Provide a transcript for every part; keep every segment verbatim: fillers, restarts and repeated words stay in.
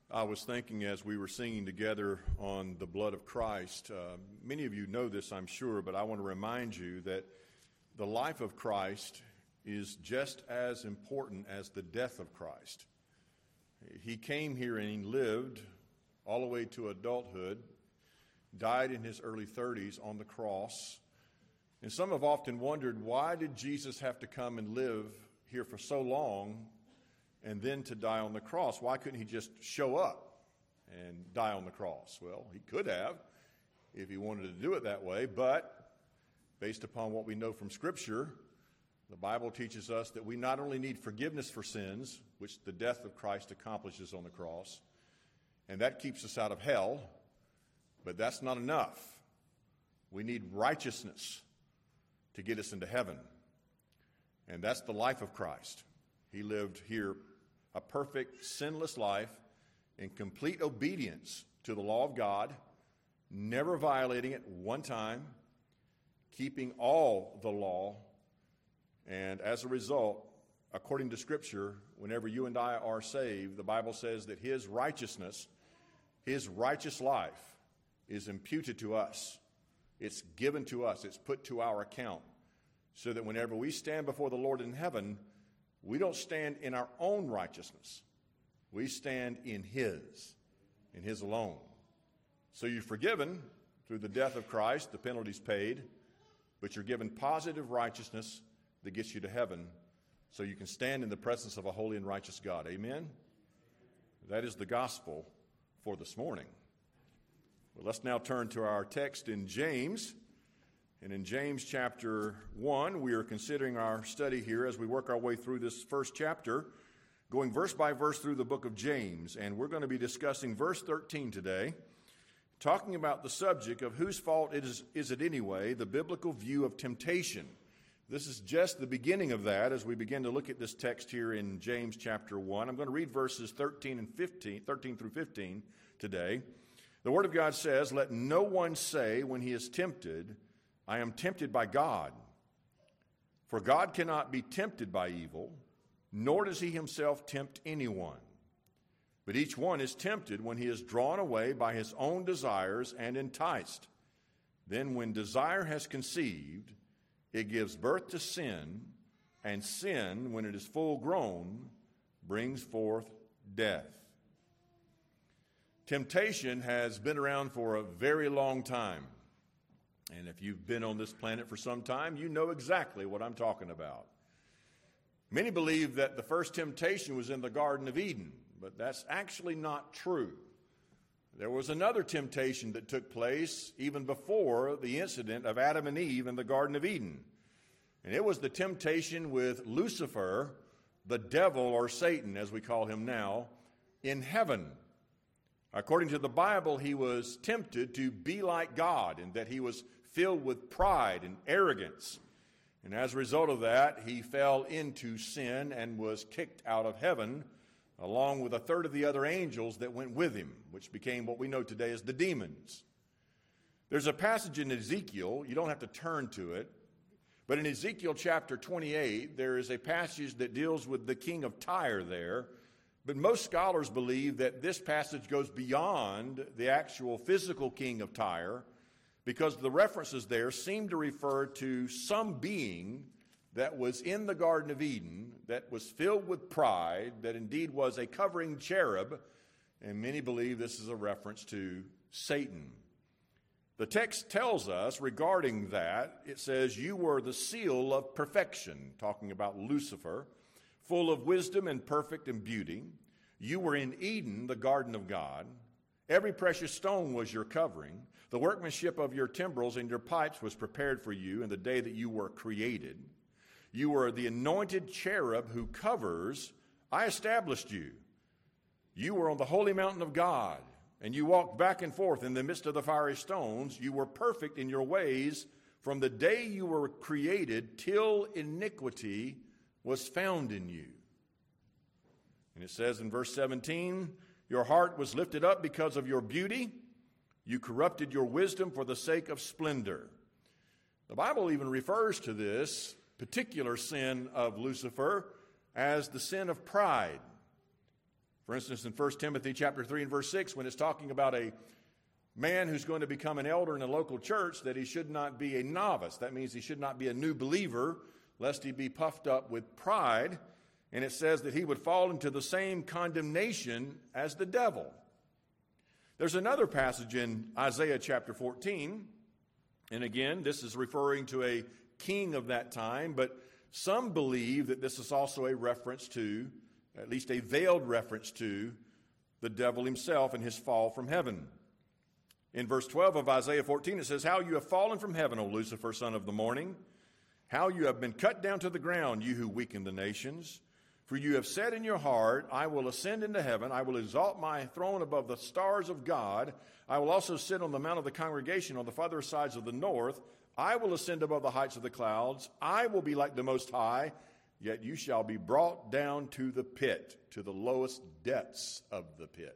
I was thinking as we were singing together on the blood of Christ, uh, many of you know this, I'm sure, but I want to remind you that the life of Christ is just as important as the death of Christ. He came here and he lived all the way to adulthood, died in his early thirties on the cross. And some have often wondered, why did Jesus have to come and live here for so long and then to die on the cross? Why couldn't he just show up and die on the cross? Well, he could have if he wanted to do it that way, but based upon what we know from Scripture, the Bible teaches us that we not only need forgiveness for sins, which the death of Christ accomplishes on the cross, and that keeps us out of hell, but that's not enough. We need righteousness to get us into heaven, and that's the life of Christ. He lived here a perfect, sinless life in complete obedience to the law of God, never violating it one time, keeping all the law. And as a result, according to Scripture, whenever you and I are saved, the Bible says that his righteousness, his righteous life is imputed to us. It's given to us. It's put to our account so that whenever we stand before the Lord in heaven, we don't stand in our own righteousness. We stand in his, in his alone. So you're forgiven through the death of Christ, the penalty's paid, but you're given positive righteousness that gets you to heaven so you can stand in the presence of a holy and righteous God. Amen? That is the gospel for this morning. Well, let's now turn to our text in James. And in James chapter one, we are considering our study here as we work our way through this first chapter, going verse by verse through the book of James. And we're going to be discussing verse thirteen today, talking about the subject of whose fault it is, is it anyway, the biblical view of temptation. This is just the beginning of that as we begin to look at this text here in James chapter one. I'm going to read verses thirteen and fifteen, thirteen through fifteen today. The Word of God says, "Let no one say when he is tempted, I am tempted by God. For God cannot be tempted by evil, nor does he himself tempt anyone. But each one is tempted when he is drawn away by his own desires and enticed. Then when desire has conceived, it gives birth to sin, and sin, when it is full grown, brings forth death." Temptation has been around for a very long time. And if you've been on this planet for some time, you know exactly what I'm talking about. Many believe that the first temptation was in the Garden of Eden, but that's actually not true. There was another temptation that took place even before the incident of Adam and Eve in the Garden of Eden. And it was the temptation with Lucifer, the devil or Satan, as we call him now, in heaven. According to the Bible, he was tempted to be like God, and that he was filled with pride and arrogance. And as a result of that, he fell into sin and was kicked out of heaven, along with a third of the other angels that went with him, which became what we know today as the demons. There's a passage in Ezekiel, you don't have to turn to it, but in Ezekiel chapter twenty-eight, there is a passage that deals with the king of Tyre there. But most scholars believe that this passage goes beyond the actual physical king of Tyre, because the references there seem to refer to some being that was in the Garden of Eden, that was filled with pride, that indeed was a covering cherub, and many believe this is a reference to Satan. The text tells us regarding that, it says, "You were the seal of perfection," talking about Lucifer, "full of wisdom and perfect in beauty. You were in Eden, the garden of God. Every precious stone was your covering. The workmanship of your timbrels and your pipes was prepared for you in the day that you were created. You were the anointed cherub who covers. I established you. You were on the holy mountain of God, and you walked back and forth in the midst of the fiery stones. You were perfect in your ways from the day you were created till iniquity was found in you." And it says in verse seventeen, "Your heart was lifted up because of your beauty. You corrupted your wisdom for the sake of splendor." The Bible even refers to this particular sin of Lucifer as the sin of pride. For instance, in First Timothy chapter three and verse six, when it's talking about a man who's going to become an elder in a local church, that he should not be a novice. That means he should not be a new believer, lest he be puffed up with pride. And it says that he would fall into the same condemnation as the devil. There's another passage in Isaiah chapter fourteen, and again, this is referring to a king of that time, but some believe that this is also a reference to, at least a veiled reference to, the devil himself and his fall from heaven. In verse twelve of Isaiah fourteen, it says, "How you have fallen from heaven, O Lucifer, son of the morning. How you have been cut down to the ground, you who weaken the nations. For you have said in your heart, I will ascend into heaven. I will exalt my throne above the stars of God. I will also sit on the mount of the congregation on the farther sides of the north. I will ascend above the heights of the clouds. I will be like the Most High. Yet you shall be brought down to the pit, to the lowest depths of the pit."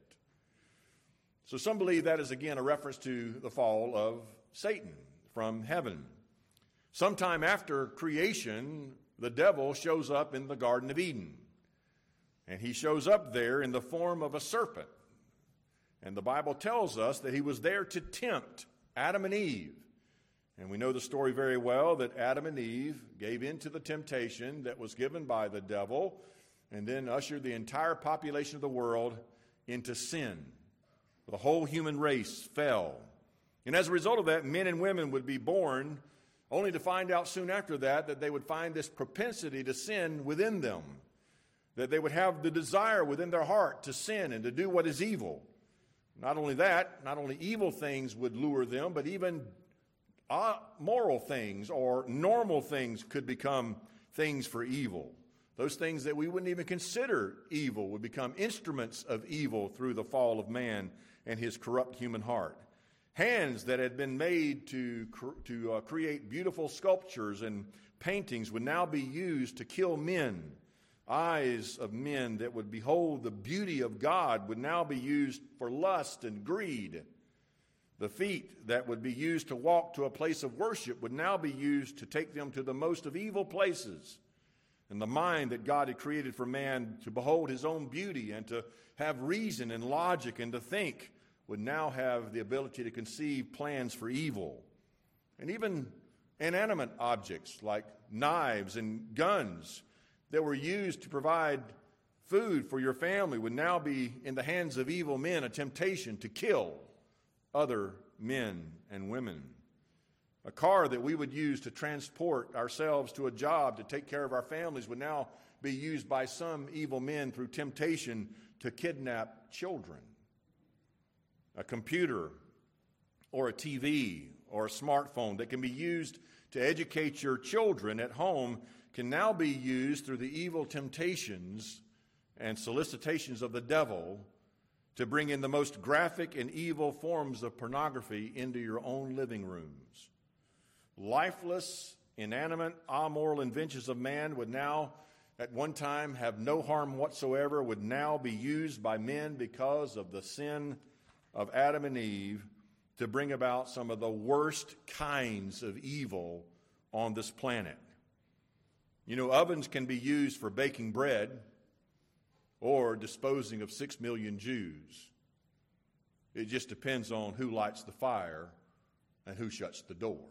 So some believe that is again a reference to the fall of Satan from heaven. Sometime after creation, the devil shows up in the Garden of Eden. And he shows up there in the form of a serpent. And the Bible tells us that he was there to tempt Adam and Eve. And we know the story very well, that Adam and Eve gave in to the temptation that was given by the devil and then ushered the entire population of the world into sin. The whole human race fell. And as a result of that, men and women would be born only to find out soon after that that they would find this propensity to sin within them, that they would have the desire within their heart to sin and to do what is evil. Not only that, not only evil things would lure them, but even moral things or normal things could become things for evil. Those things that we wouldn't even consider evil would become instruments of evil through the fall of man and his corrupt human heart. Hands that had been made to, to uh, create beautiful sculptures and paintings would now be used to kill men. Eyes of men that would behold the beauty of God would now be used for lust and greed. The feet that would be used to walk to a place of worship would now be used to take them to the most of evil places. And the mind that God had created for man to behold his own beauty and to have reason and logic and to think would now have the ability to conceive plans for evil. And even inanimate objects like knives and guns that were used to provide food for your family would now be in the hands of evil men a temptation to kill other men and women. A car that we would use to transport ourselves to a job to take care of our families would now be used by some evil men through temptation to kidnap children. A computer or a T V or a smartphone that can be used to educate your children at home can now be used through the evil temptations and solicitations of the devil to bring in the most graphic and evil forms of pornography into your own living rooms. Lifeless, inanimate, amoral inventions of man would now, at one time, have no harm whatsoever, would now be used by men because of the sin of Adam and Eve to bring about some of the worst kinds of evil on this planet. You know, ovens can be used for baking bread or disposing of six million Jews. It just depends on who lights the fire and who shuts the door.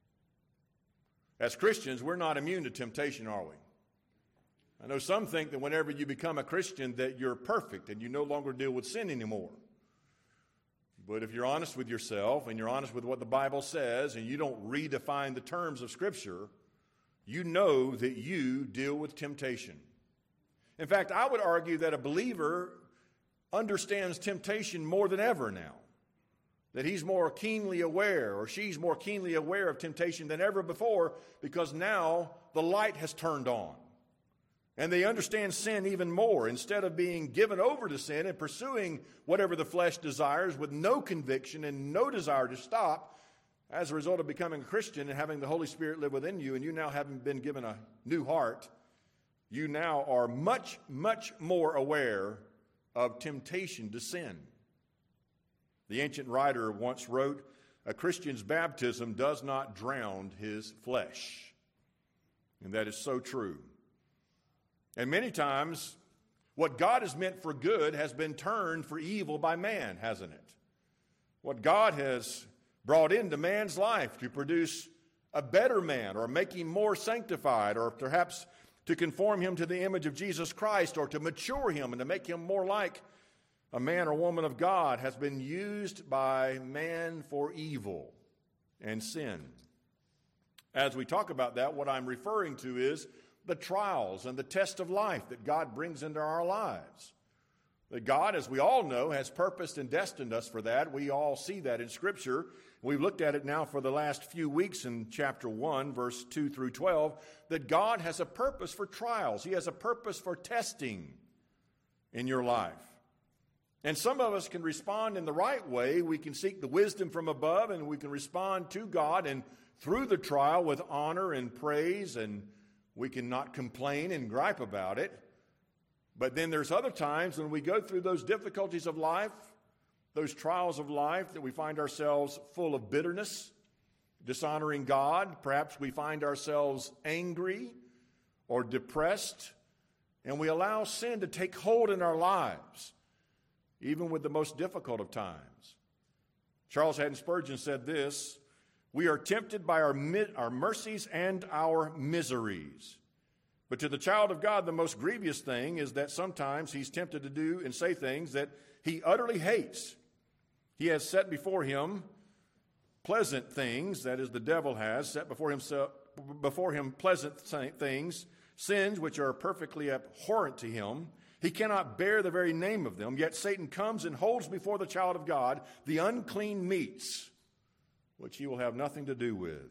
As Christians, we're not immune to temptation, are we? I know some think that whenever you become a Christian that you're perfect and you no longer deal with sin anymore. But if you're honest with yourself and you're honest with what the Bible says and you don't redefine the terms of Scripture, you know that you deal with temptation. In fact, I would argue that a believer understands temptation more than ever now. That he's more keenly aware, or she's more keenly aware of temptation than ever before, because now the light has turned on. And they understand sin even more. Instead of being given over to sin and pursuing whatever the flesh desires with no conviction and no desire to stop, as a result of becoming a Christian and having the Holy Spirit live within you, and you now having been given a new heart, you now are much, much more aware of temptation to sin. The ancient writer once wrote, "A Christian's baptism does not drown his flesh." And that is so true. And many times What God has meant for good has been turned for evil by man, hasn't it? What God has brought into man's life to produce a better man, or make him more sanctified, or perhaps to conform him to the image of Jesus Christ, or to mature him and to make him more like a man or woman of God, has been used by man for evil and sin. As we talk about that, what I'm referring to is the trials and the test of life that God brings into our lives. That God, as we all know, has purposed and destined us for that. We all see that in Scripture. We've looked at it now for the last few weeks in chapter one, verse two through twelve, that God has a purpose for trials. He has a purpose for testing in your life. And some of us can respond in the right way. We can seek the wisdom from above, and we can respond to God and through the trial with honor and praise, and we can not complain and gripe about it. But then there's other times when we go through those difficulties of life, those trials of life, that we find ourselves full of bitterness, dishonoring God. Perhaps we find ourselves angry or depressed, and we allow sin to take hold in our lives, even with the most difficult of times. Charles Haddon Spurgeon said this: "We are tempted by our, our mercies and our miseries. But to the child of God, the most grievous thing is that sometimes he's tempted to do and say things that he utterly hates. He has set before him pleasant things, that is, the devil has set before himself before him pleasant things, sins which are perfectly abhorrent to him. He cannot bear the very name of them, yet Satan comes and holds before the child of God the unclean meats, which he will have nothing to do with."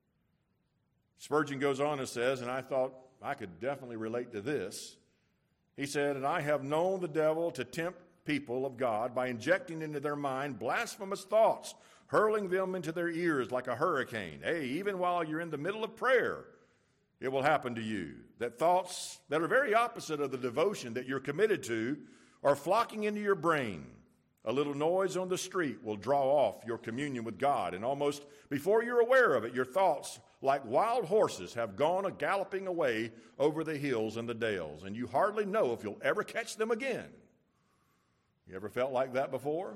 Spurgeon goes on and says, and I thought I could definitely relate to this. He said, "And I have known the devil to tempt people of God by injecting into their mind blasphemous thoughts, hurling them into their ears like a hurricane. Hey, even while you're in the middle of prayer, it will happen to you that thoughts that are very opposite of the devotion that you're committed to are flocking into your brain. A little noise on the street will draw off your communion with God, and almost before you're aware of it, your thoughts, like wild horses, have gone a galloping away over the hills and the dales, and you hardly know if you'll ever catch them again." You ever felt like that before?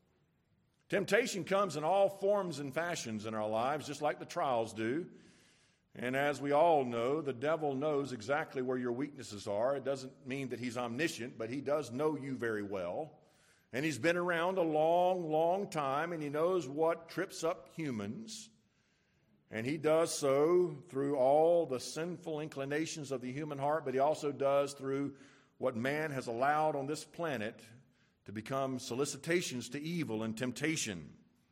Temptation comes in all forms and fashions in our lives, just like the trials do. And as we all know, the devil knows exactly where your weaknesses are. It doesn't mean that he's omniscient, but he does know you very well. And he's been around a long, long time, and he knows what trips up humans. And he does so through all the sinful inclinations of the human heart, but he also does through what man has allowed on this planet to become solicitations to evil and temptation.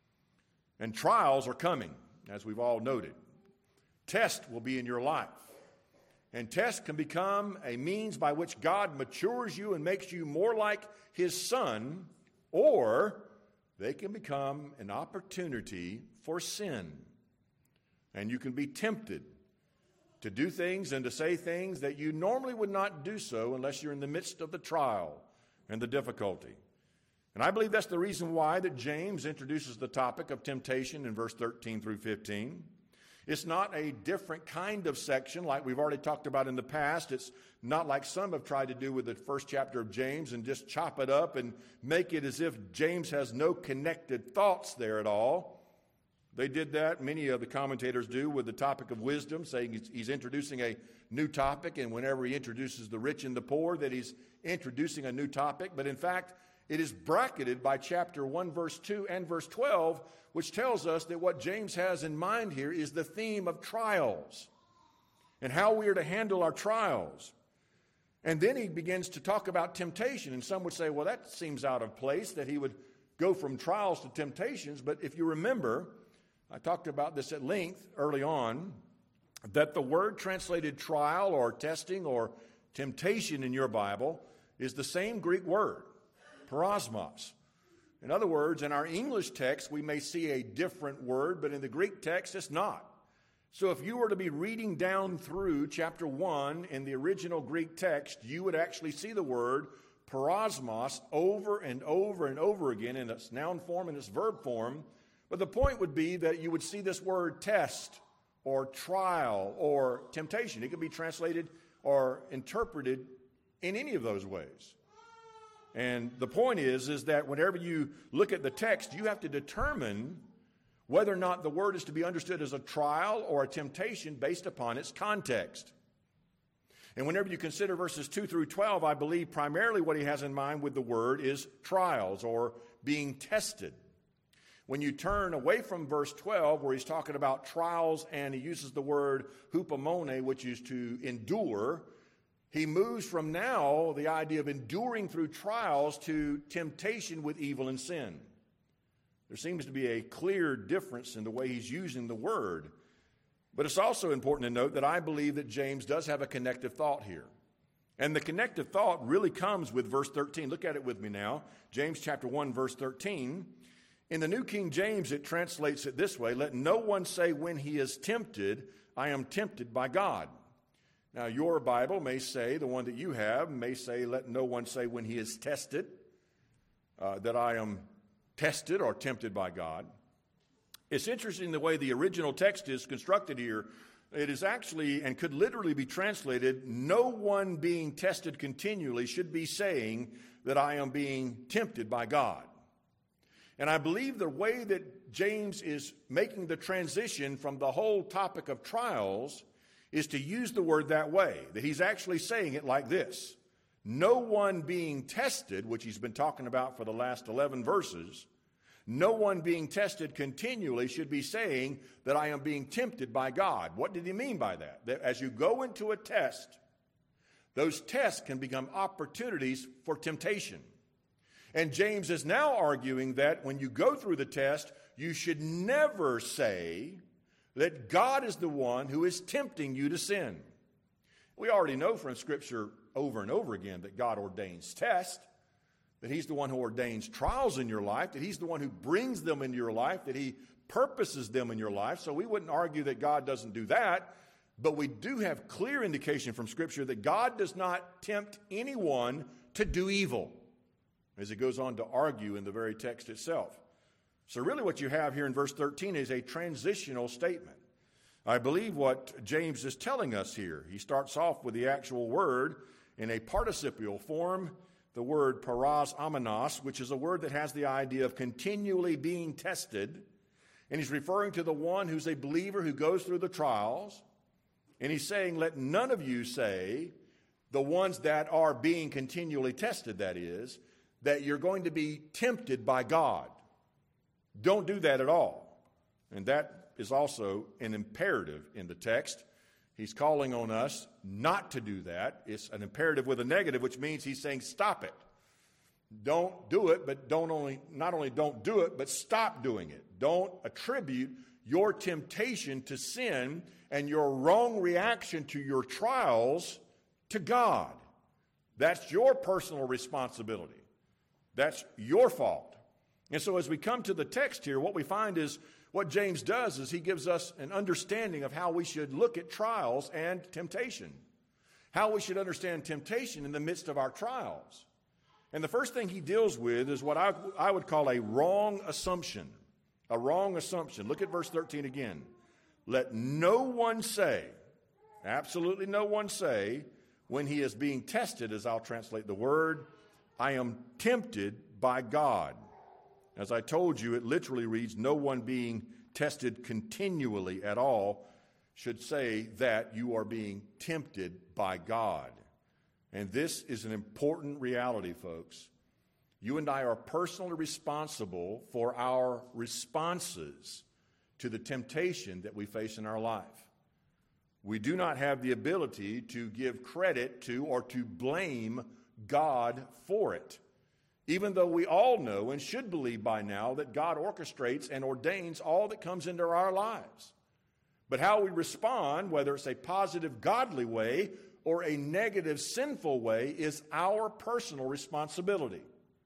And trials are coming, as we've all noted. Test will be in your life. And test can become a means by which God matures you and makes you more like his son, or they can become an opportunity for sin. And you can be tempted to do things and to say things that you normally would not do so unless you're in the midst of the trial and the difficulty. And I believe that's the reason why that James introduces the topic of temptation in verse thirteen through fifteen. It's not a different kind of section like we've already talked about in the past. It's not like some have tried to do with the first chapter of James and just chop it up and make it as if James has no connected thoughts there at all. They did that, many of the commentators do, with the topic of wisdom, saying he's, he's introducing a new topic, and whenever he introduces the rich and the poor, that he's introducing a new topic. But in fact, it is bracketed by chapter one, verse two and verse twelve, which tells us that what James has in mind here is the theme of trials and how we are to handle our trials. And then he begins to talk about temptation, and some would say, well, that seems out of place that he would go from trials to temptations. But if you remember, I talked about this at length early on, that the word translated trial or testing or temptation in your Bible is the same Greek word, parosmos. In other words, in our English text, we may see a different word, but in the Greek text, it's not. So if you were to be reading down through chapter one in the original Greek text, you would actually see the word parosmos over and over and over again in its noun form and its verb form. But the point would be that you would see this word test or trial or temptation. It could be translated or interpreted in any of those ways. And the point is, is that whenever you look at the text, you have to determine whether or not the word is to be understood as a trial or a temptation based upon its context. And whenever you consider verses two through twelve, I believe primarily what he has in mind with the word is trials or being tested. When you turn away from verse twelve, where he's talking about trials and he uses the word hupomone, which is to endure, he moves from now the idea of enduring through trials to temptation with evil and sin. There seems to be a clear difference in the way he's using the word. But it's also important to note that I believe that James does have a connective thought here. And the connective thought really comes with verse thirteen. Look at it with me now. James chapter one, verse thirteen. In the New King James, it translates it this way: let no one say when he is tempted, I am tempted by God. Now, your Bible may say, the one that you have, may say, let no one say when he is tested, uh, that I am tested or tempted by God. It's interesting the way the original text is constructed here. It is actually, and could literally be translated, no one being tested continually should be saying that I am being tempted by God. And I believe the way that James is making the transition from the whole topic of trials is to use the word that way, that he's actually saying it like this: no one being tested, which he's been talking about for the last eleven verses, no one being tested continually should be saying that I am being tempted by God. What did he mean by that? That as you go into a test, those tests can become opportunities for temptation. And James is now arguing that when you go through the test, you should never say that God is the one who is tempting you to sin. We already know from Scripture over and over again that God ordains tests, that he's the one who ordains trials in your life, that he's the one who brings them into your life, that he purposes them in your life. So we wouldn't argue that God doesn't do that, but we do have clear indication from Scripture that God does not tempt anyone to do evil, as he goes on to argue in the very text itself. So really what you have here in verse thirteen is a transitional statement. I believe what James is telling us here. He starts off with the actual word in a participial form, the word paras amenos, which is a word that has the idea of continually being tested. And he's referring to the one who's a believer who goes through the trials. And he's saying, let none of you say, the ones that are being continually tested, that is, that you're going to be tempted by God. Don't do that at all. And that is also an imperative in the text. He's calling on us not to do that. It's an imperative with a negative, which means he's saying stop it. Don't do it, but don't only not only don't do it, but stop doing it. Don't attribute your temptation to sin and your wrong reaction to your trials to God. That's your personal responsibility. That's your fault. And so as we come to the text here, what we find is what James does is he gives us an understanding of how we should look at trials and temptation, how we should understand temptation in the midst of our trials. And the first thing he deals with is what I, I would call a wrong assumption, a wrong assumption. Look at verse thirteen again. Let no one say, absolutely no one say, when he is being tested, as I'll translate the word, I am tempted by God. As I told you, it literally reads, no one being tested continually at all should say that you are being tempted by God. And this is an important reality, folks. You and I are personally responsible for our responses to the temptation that we face in our life. We do not have the ability to give credit to or to blame God for it, even though we all know and should believe by now that God orchestrates and ordains all that comes into our lives. But how we respond, whether it's a positive, godly way or a negative, sinful way, is our personal responsibility.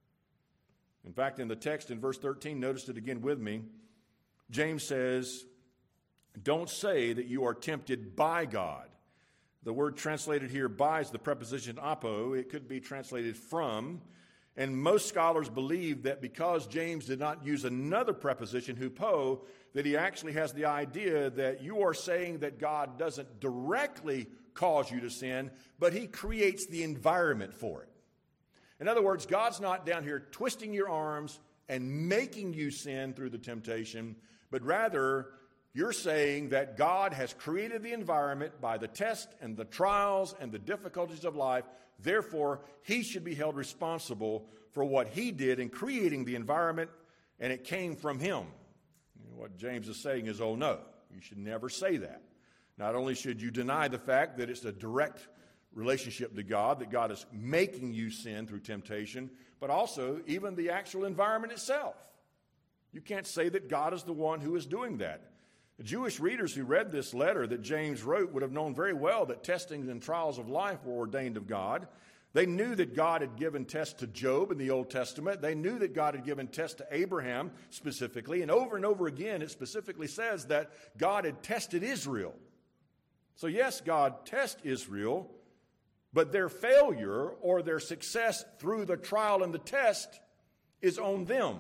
In fact, in the text in verse thirteen, notice it again with me, James says, don't say that you are tempted by God. The word translated here by is the preposition apo. It could be translated from. And most scholars believe that because James did not use another preposition, hupo, that he actually has the idea that you are saying that God doesn't directly cause you to sin, but he creates the environment for it. In other words, God's not down here twisting your arms and making you sin through the temptation, but rather you're saying that God has created the environment by the test and the trials and the difficulties of life. Therefore, he should be held responsible for what he did in creating the environment, and it came from him. What James is saying is, oh no, you should never say that. Not only should you deny the fact that it's a direct relationship to God, that God is making you sin through temptation, but also even the actual environment itself. You can't say that God is the one who is doing that. The Jewish readers who read this letter that James wrote would have known very well that testings and trials of life were ordained of God. They knew that God had given tests to Job in the Old Testament. They knew that God had given tests to Abraham specifically. And over and over again, it specifically says that God had tested Israel. So yes, God tests Israel, but their failure or their success through the trial and the test is on them,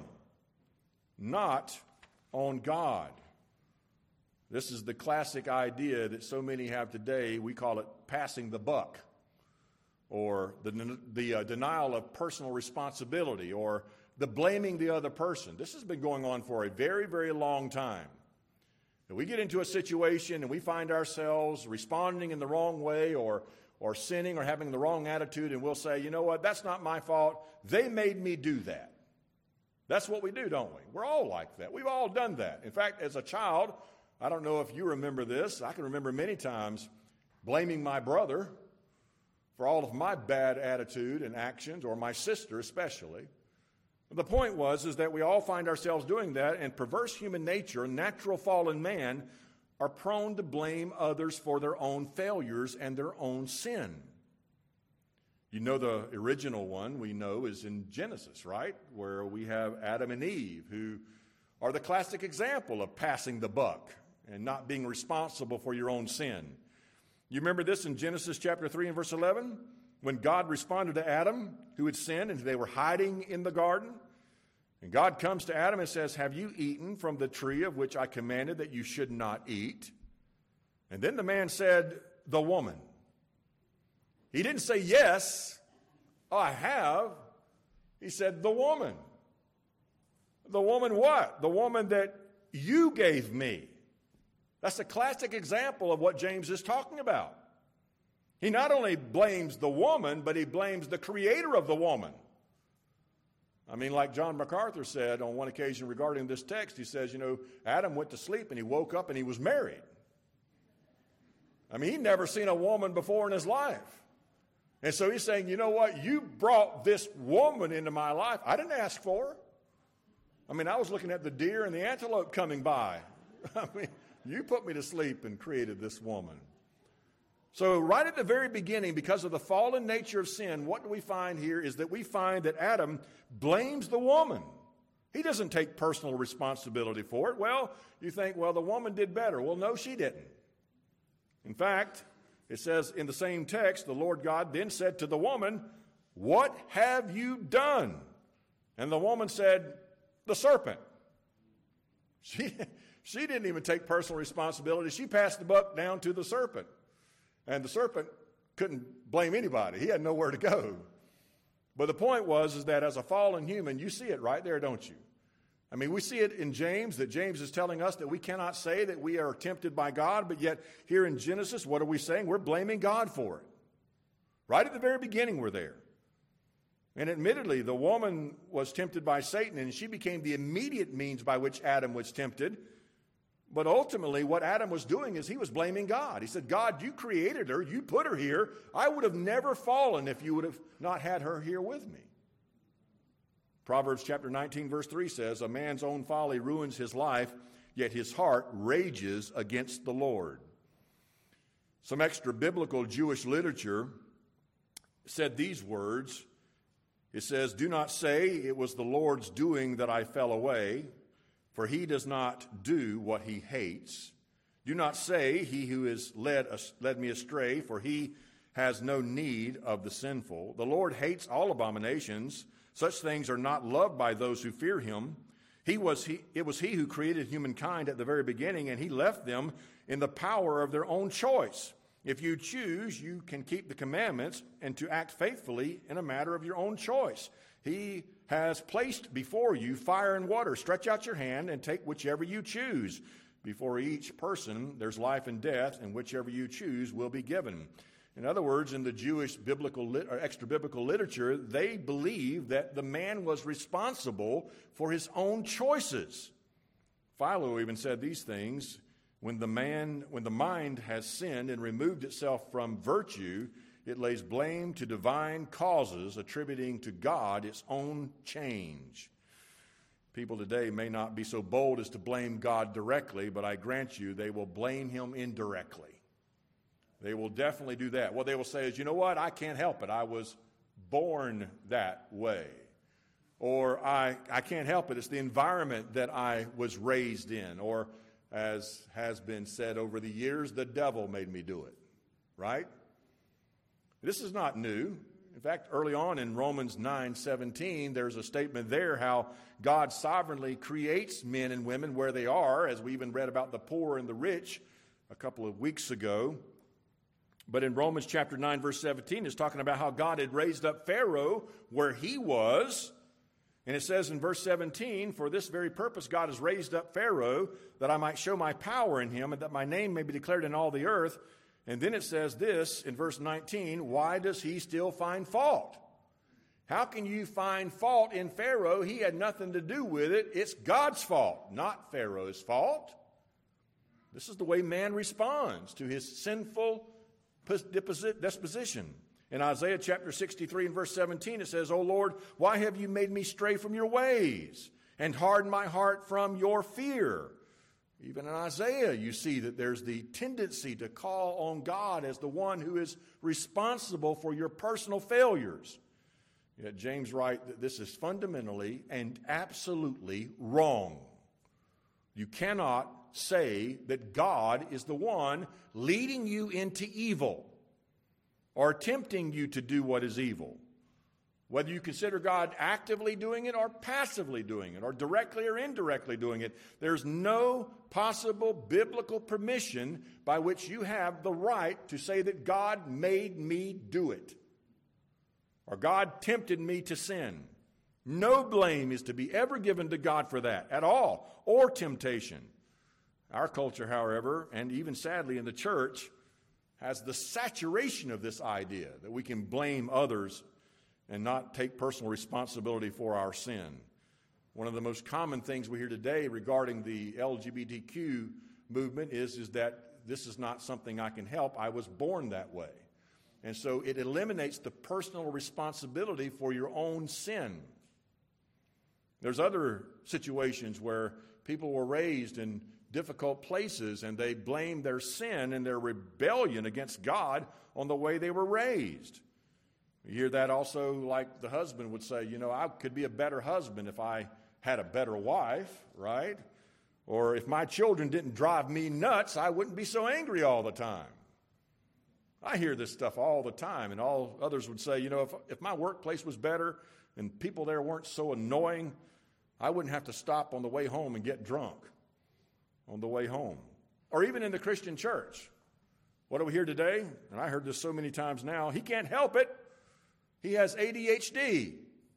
not on God. This is the classic idea that so many have today. We call it passing the buck, or the, the uh, denial of personal responsibility, or the blaming the other person. This has been going on for a very, very long time. We get into a situation and we find ourselves responding in the wrong way, or or sinning or having the wrong attitude, and we'll say, you know what, that's not my fault. They made me do that. That's what we do, don't we? We're all like that. We've all done that. In fact, as a child, I don't know if you remember this. I can remember many times blaming my brother for all of my bad attitude and actions, or my sister especially. The point was is that we all find ourselves doing that, and perverse human nature, natural fallen man, are prone to blame others for their own failures and their own sin. You know, the original one we know is in Genesis, right? Where we have Adam and Eve, who are the classic example of passing the buck and not being responsible for your own sin. You remember this in Genesis chapter three and verse eleven? When God responded to Adam, who had sinned, and they were hiding in the garden. And God comes to Adam and says, have you eaten from the tree of which I commanded that you should not eat? And then the man said, the woman. He didn't say, yes, I have. He said, the woman. The woman what? The woman that you gave me. That's a classic example of what James is talking about. He not only blames the woman, but he blames the creator of the woman. I mean, like John MacArthur said on one occasion regarding this text, he says, you know, Adam went to sleep and he woke up and he was married. I mean, he'd never seen a woman before in his life. And so he's saying, you know what, you brought this woman into my life. I didn't ask for her. I mean, I was looking at the deer and the antelope coming by. I mean, you put me to sleep and created this woman. So right at the very beginning, because of the fallen nature of sin, what do we find here is that we find that Adam blames the woman. He doesn't take personal responsibility for it. Well, you think, well, the woman did better. Well, no, she didn't. In fact, it says in the same text, the Lord God then said to the woman, what have you done? And the woman said, the serpent. She, she didn't even take personal responsibility. She passed the buck down to the serpent. And the serpent couldn't blame anybody. He had nowhere to go. But the point was is that as a fallen human, you see it right there, don't you? I mean, we see it in James, that James is telling us that we cannot say that we are tempted by God, but yet here in Genesis, what are we saying? We're blaming God for it. Right at the very beginning, we're there. And admittedly, the woman was tempted by Satan, and she became the immediate means by which Adam was tempted. But ultimately, what Adam was doing is he was blaming God. He said, God, you created her. You put her here. I would have never fallen if you would have not had her here with me. Proverbs chapter nineteen, verse three says, a man's own folly ruins his life, yet his heart rages against the Lord. Some extra biblical Jewish literature said these words. It says, do not say it was the Lord's doing that I fell away, for he does not do what he hates. Do not say, he who has led, us, led me astray, for he has no need of the sinful. The Lord hates all abominations. Such things are not loved by those who fear him. He was he, it was he who created humankind at the very beginning, and he left them in the power of their own choice. If you choose, you can keep the commandments and to act faithfully in a matter of your own choice. He has placed before you fire and water. Stretch out your hand and take whichever you choose. Before each person, there's life and death, and whichever you choose will be given. In other words, in the Jewish biblical or extra-biblical literature, they believed that the man was responsible for his own choices. Philo even said these things: when the man, when the mind has sinned and removed itself from virtue, it lays blame to divine causes, attributing to God its own change. People today may not be so bold as to blame God directly, but I grant you they will blame him indirectly. They will definitely do that. What they will say is, you know what, I can't help it. I was born that way. Or I, I can't help it. It's the environment that I was raised in. Or, as has been said over the years, the devil made me do it. Right? This is not new. In fact, early on in Romans nine seventeen, there's a statement there how God sovereignly creates men and women where they are, as we even read about the poor and the rich a couple of weeks ago. But in Romans chapter nine, verse seventeen, it's talking about how God had raised up Pharaoh where he was. And it says in verse seventeen, for this very purpose God has raised up Pharaoh, that I might show my power in him, and that my name may be declared in all the earth. And then it says this in verse nineteen, why does he still find fault? How can you find fault in Pharaoh? He had nothing to do with it. It's God's fault, not Pharaoh's fault. This is the way man responds to his sinful disposition. In Isaiah chapter sixty-three and verse seventeen, it says, O Lord, why have you made me stray from your ways and hardened my heart from your fear? Even in Isaiah, you see that there's the tendency to call on God as the one who is responsible for your personal failures. Yet James writes that this is fundamentally and absolutely wrong. You cannot say that God is the one leading you into evil or tempting you to do what is evil. Whether you consider God actively doing it or passively doing it or directly or indirectly doing it, there's no possible biblical permission by which you have the right to say that God made me do it or God tempted me to sin. No blame is to be ever given to God for that at all, or temptation. Our culture, however, and even sadly in the church, has the saturation of this idea that we can blame others and not take personal responsibility for our sin. One of the most common things we hear today regarding the L G B T Q movement is, is that this is not something I can help. I was born that way. And so it eliminates the personal responsibility for your own sin. There's other situations where people were raised in difficult places and they blame their sin and their rebellion against God on the way they were raised. You hear that also, like the husband would say, you know, I could be a better husband if I had a better wife, right? Or if my children didn't drive me nuts, I wouldn't be so angry all the time. I hear this stuff all the time, and all others would say, you know, if, if my workplace was better and people there weren't so annoying, I wouldn't have to stop on the way home and get drunk on the way home. Or even in the Christian church. What do we hear today? And I heard this so many times now. He can't help it. He has A D H D.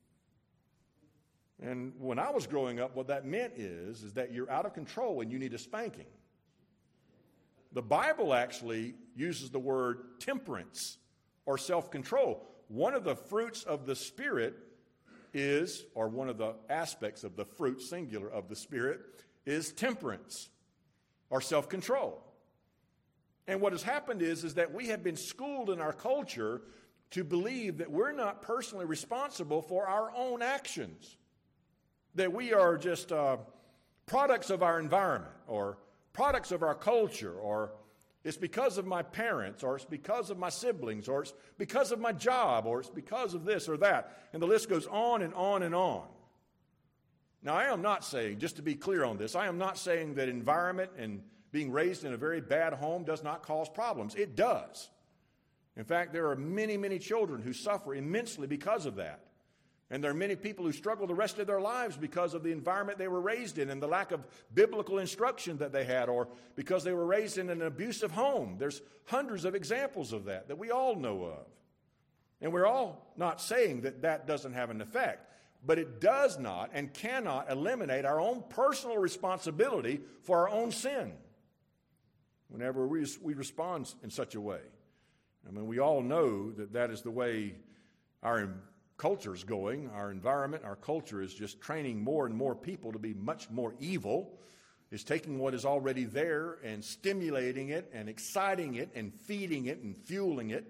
And when I was growing up, what that meant is, is that you're out of control and you need a spanking. The Bible actually uses the word temperance or self-control. One of the fruits of the Spirit is, or one of the aspects of the fruit, singular, of the Spirit, is temperance or self-control. And what has happened is, is that we have been schooled in our culture to believe that we're not personally responsible for our own actions, that we are just uh, products of our environment or products of our culture, or it's because of my parents, or it's because of my siblings, or it's because of my job, or it's because of this or that. And the list goes on and on and on. Now, I am not saying, just to be clear on this, I am not saying that environment and being raised in a very bad home does not cause problems. It does. In fact, there are many, many children who suffer immensely because of that. And there are many people who struggle the rest of their lives because of the environment they were raised in and the lack of biblical instruction that they had, or because they were raised in an abusive home. There's hundreds of examples of that that we all know of. And we're all not saying that that doesn't have an effect, but it does not and cannot eliminate our own personal responsibility for our own sin whenever we, we respond in such a way. I mean, we all know that that is the way our culture is going. Our environment, our culture is just training more and more people to be much more evil. It's taking what is already there and stimulating it and exciting it and feeding it and fueling it.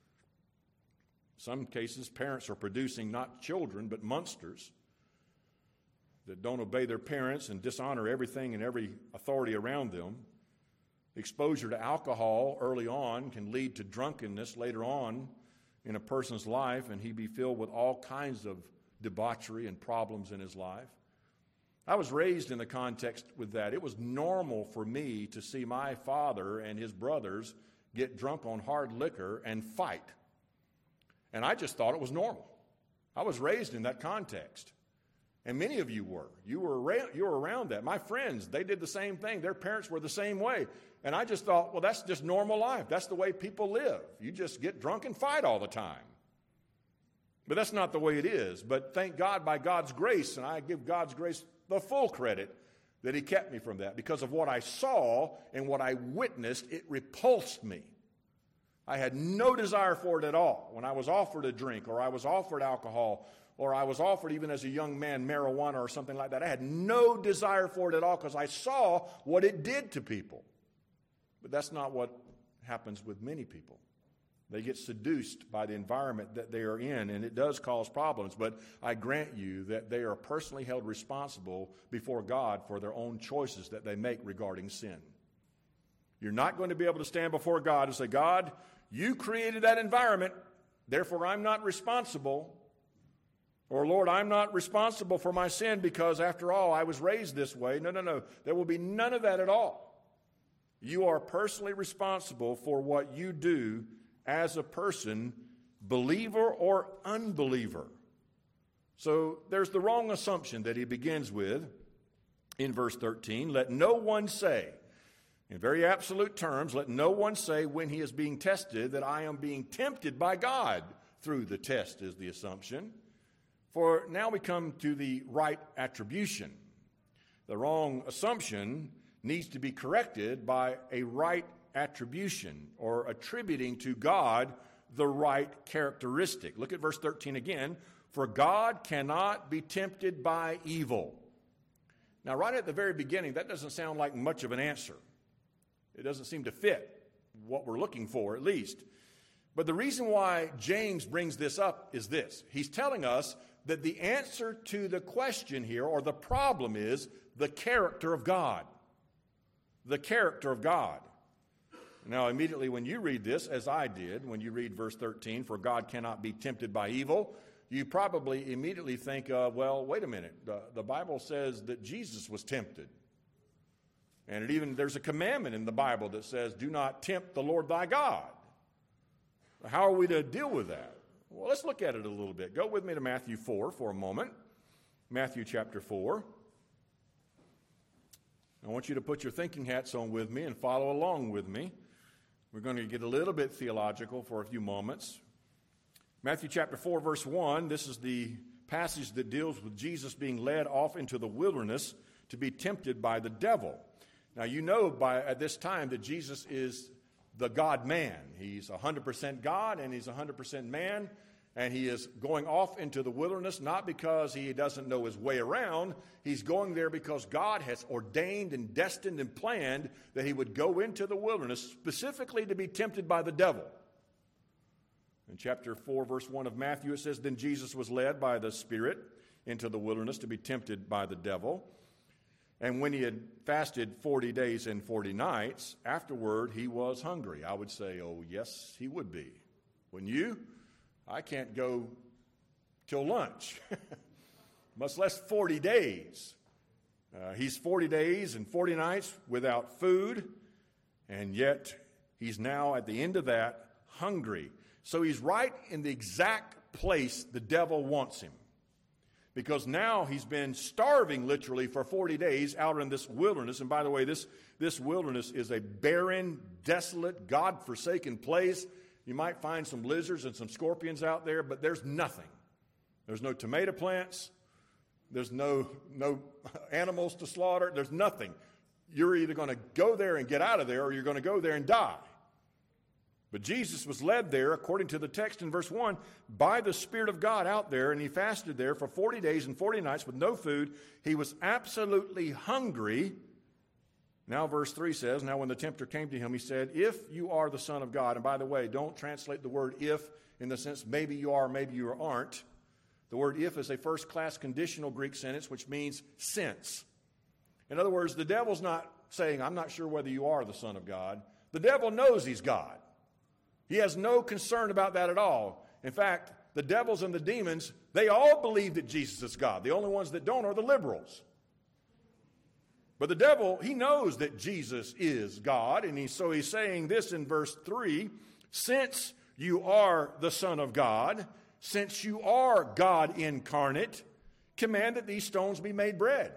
Some cases, parents are producing not children, but monsters that don't obey their parents and dishonor everything and every authority around them. Exposure to alcohol early on can lead to drunkenness later on in a person's life, and he be filled with all kinds of debauchery and problems in his life. I was raised in the context with that. It was normal for me to see my father and his brothers get drunk on hard liquor and fight. And I just thought it was normal. I was raised in that context. And many of you were. You were around, you were around that. My friends, they did the same thing. Their parents were the same way. And I just thought, well, that's just normal life. That's the way people live. You just get drunk and fight all the time. But that's not the way it is. But thank God, by God's grace, and I give God's grace the full credit, that he kept me from that. Because of what I saw and what I witnessed, it repulsed me. I had no desire for it at all. When I was offered a drink, or I was offered alcohol, or I was offered, even as a young man, marijuana or something like that, I had no desire for it at all because I saw what it did to people. But that's not what happens with many people. They get seduced by the environment that they are in, and it does cause problems. But I grant you that they are personally held responsible before God for their own choices that they make regarding sin. You're not going to be able to stand before God and say, God, you created that environment, therefore I'm not responsible. Or, Lord, I'm not responsible for my sin because, after all, I was raised this way. No, no, no. There will be none of that at all. You are personally responsible for what you do as a person, believer or unbeliever. So there's the wrong assumption that he begins with in verse thirteen. Let no one say, in very absolute terms, let no one say when he is being tested that I am being tempted by God through the test, is the assumption. For now we come to the right attribution. The wrong assumption needs to be corrected by a right attribution, or attributing to God the right characteristic. Look at verse thirteen again. For God cannot be tempted by evil. Now, right at the very beginning, that doesn't sound like much of an answer. It doesn't seem to fit what we're looking for, at least. But the reason why James brings this up is this. He's telling us that the answer to the question here, or the problem, is the character of God. The character of God. Now, immediately when you read this, as I did, when you read verse thirteen, for God cannot be tempted by evil, you probably immediately think, uh, well, wait a minute. The, the Bible says that Jesus was tempted. And it even there's a commandment in the Bible that says, do not tempt the Lord thy God. How are we to deal with that? Well, let's look at it a little bit. Go with me to Matthew four for a moment. Matthew chapter four. I want you to put your thinking hats on with me and follow along with me. We're going to get a little bit theological for a few moments. Matthew chapter four, verse one, this is the passage that deals with Jesus being led off into the wilderness to be tempted by the devil. Now, you know by at this time that Jesus is the God-man. He's one hundred percent God and he's one hundred percent man, and he is going off into the wilderness not because he doesn't know his way around. He's going there because God has ordained and destined and planned that he would go into the wilderness specifically to be tempted by the devil. In chapter four, verse one of Matthew, it says, then Jesus was led by the Spirit into the wilderness to be tempted by the devil. And when he had fasted forty days and forty nights, afterward he was hungry. I would say, oh, yes, he would be. Wouldn't you? I can't go till lunch, much less forty days. Uh, he's forty days and forty nights without food, and yet he's now at the end of that hungry. So he's right in the exact place the devil wants him. Because now he's been starving literally for forty days out in this wilderness. And by the way, this, this wilderness is a barren, desolate, God-forsaken place. You might find some lizards and some scorpions out there, but there's nothing. There's no tomato plants. There's no, no animals to slaughter. There's nothing. You're either going to go there and get out of there, or you're going to go there and die. But Jesus was led there, according to the text in verse one, by the Spirit of God out there, and he fasted there for forty days and forty nights with no food. He was absolutely hungry. Now verse three says, now when the tempter came to him, he said, if you are the Son of God, and by the way, don't translate the word if in the sense maybe you are, maybe you aren't. The word if is a first-class conditional Greek sentence, which means since. In other words, the devil's not saying, I'm not sure whether you are the Son of God. The devil knows he's God. He has no concern about that at all. In fact, the devils and the demons, they all believe that Jesus is God. The only ones that don't are the liberals. But the devil, he knows that Jesus is God, and he, so he's saying this in verse three, since you are the Son of God, since you are God incarnate, command that these stones be made bread.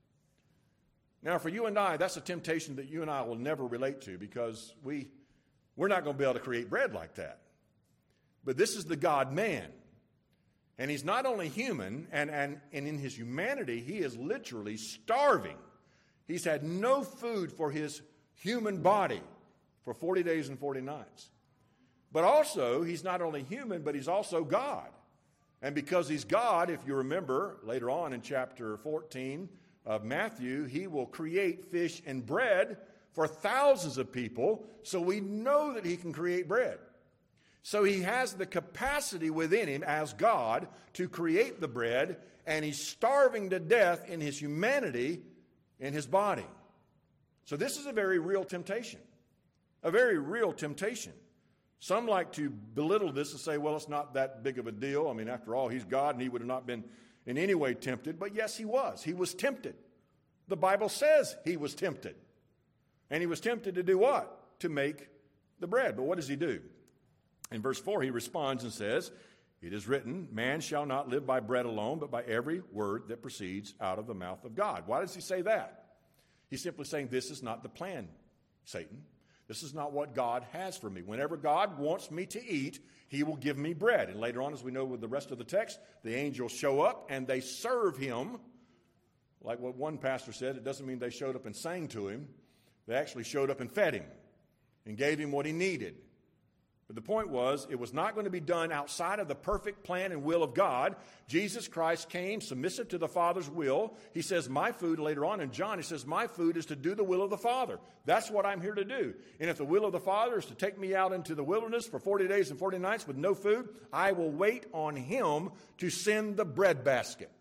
Now, for you and I, that's a temptation that you and I will never relate to, because we, we're not going to be able to create bread like that. But this is the God-man. And he's not only human, and, and, and in his humanity, he is literally starving. He's had no food for his human body for forty days and forty nights. But also, he's not only human, but he's also God. And because he's God, if you remember, later on in chapter fourteen of Matthew, he will create fish and bread for thousands of people, so we know that he can create bread. So he has the capacity within him as God to create the bread, and he's starving to death in his humanity, in his body. So this is a very real temptation, a very real temptation. Some like to belittle this and say, well, it's not that big of a deal. I mean, after all, he's God, and he would have not been in any way tempted. But yes, he was. He was tempted. The Bible says he was tempted. And he was tempted to do what? To make the bread. But what does he do? In verse four, he responds and says, it is written, man shall not live by bread alone, but by every word that proceeds out of the mouth of God. Why does he say that? He's simply saying, this is not the plan, Satan. This is not what God has for me. Whenever God wants me to eat, he will give me bread. And later on, as we know with the rest of the text, the angels show up and they serve him. Like what one pastor said, it doesn't mean they showed up and sang to him. They actually showed up and fed him and gave him what he needed. But the point was, it was not going to be done outside of the perfect plan and will of God. Jesus Christ came submissive to the Father's will. He says, my food, later on in John, he says, my food is to do the will of the Father. That's what I'm here to do. And if the will of the Father is to take me out into the wilderness for forty days and forty nights with no food, I will wait on him to send the bread basket.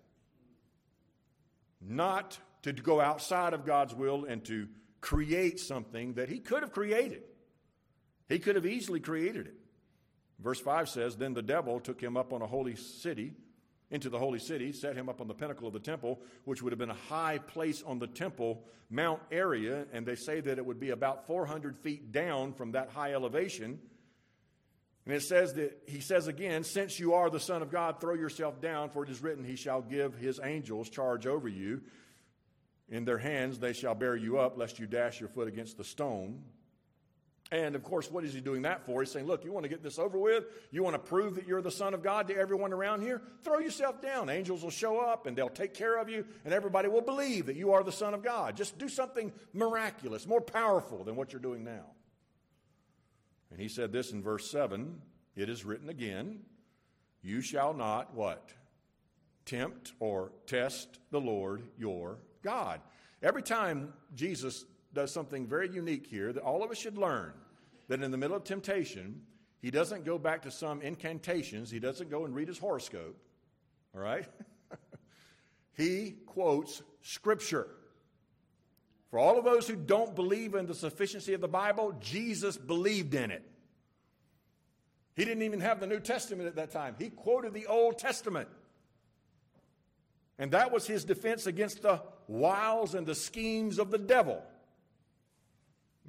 Not to go outside of God's will and to create something that he could have created. He could have easily created it. Verse five says, then the devil took him up on a holy city, into the holy city, set him up on the pinnacle of the temple, which would have been a high place on the temple mount area, and they say that it would be about four hundred feet down from that high elevation. And it says that, he says again, since you are the Son of God, throw yourself down, for it is written, he shall give his angels charge over you. In their hands they shall bear you up, lest you dash your foot against the stone. And, of course, what is he doing that for? He's saying, look, you want to get this over with? You want to prove that you're the Son of God to everyone around here? Throw yourself down. Angels will show up, and they'll take care of you, and everybody will believe that you are the Son of God. Just do something miraculous, more powerful than what you're doing now. And he said this in verse seven, it is written again, you shall not, what? Tempt or test the Lord your God. Every time Jesus does something very unique here that all of us should learn, that in the middle of temptation, he doesn't go back to some incantations. He doesn't go and read his horoscope. All right? He quotes Scripture. For all of those who don't believe in the sufficiency of the Bible, Jesus believed in it. He didn't even have the New Testament at that time. He quoted the Old Testament. And that was his defense against the wiles and the schemes of the devil.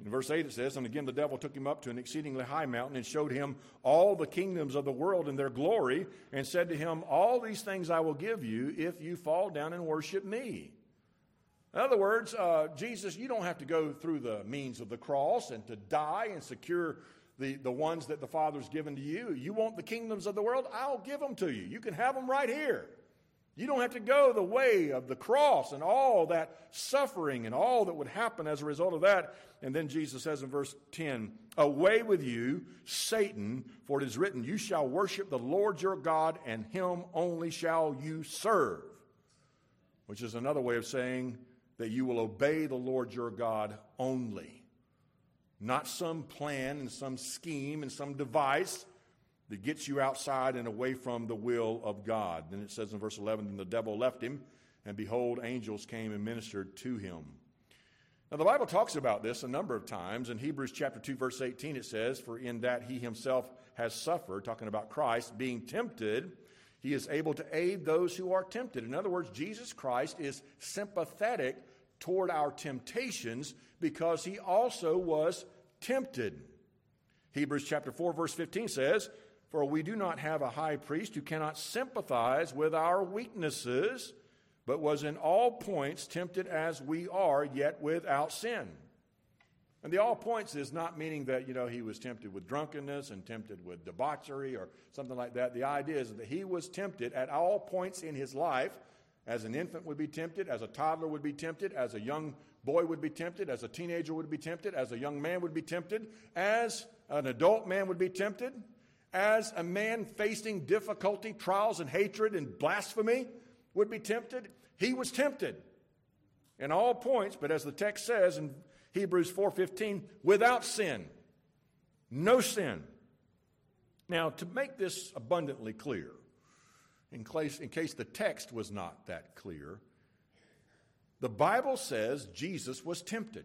In verse eight it says, and again the devil took him up to an exceedingly high mountain and showed him all the kingdoms of the world and their glory, and said to him, all these things I will give you if you fall down and worship me. In other words, uh, Jesus, you don't have to go through the means of the cross and to die and secure the, the ones that the Father's given to you. You want the kingdoms of the world? I'll give them to you. You can have them right here. You don't have to go the way of the cross and all that suffering and all that would happen as a result of that. And then Jesus says in verse ten, away with you, Satan, for it is written, you shall worship the Lord your God, and him only shall you serve. Which is another way of saying that you will obey the Lord your God only. Not some plan and some scheme and some device that gets you outside and away from the will of God. Then it says in verse eleven, and the devil left him, and behold, angels came and ministered to him. Now the Bible talks about this a number of times. In Hebrews chapter two, verse eighteen, it says, for in that he himself has suffered, talking about Christ, being tempted, he is able to aid those who are tempted. In other words, Jesus Christ is sympathetic toward our temptations because he also was tempted. Hebrews chapter four, verse fifteen says, for we do not have a high priest who cannot sympathize with our weaknesses, but was in all points tempted as we are, yet without sin. And the all points is not meaning that, you know, he was tempted with drunkenness and tempted with debauchery or something like that. The idea is that he was tempted at all points in his life. As an infant would be tempted, as a toddler would be tempted, as a young boy would be tempted, as a teenager would be tempted, as a young man would be tempted, as an adult man would be tempted, as a man facing difficulty, trials, and hatred and blasphemy would be tempted. He was tempted in all points, but as the text says in Hebrews four fifteen, without sin, no sin. Now, to make this abundantly clear, in case, in case the text was not that clear, the Bible says Jesus was tempted.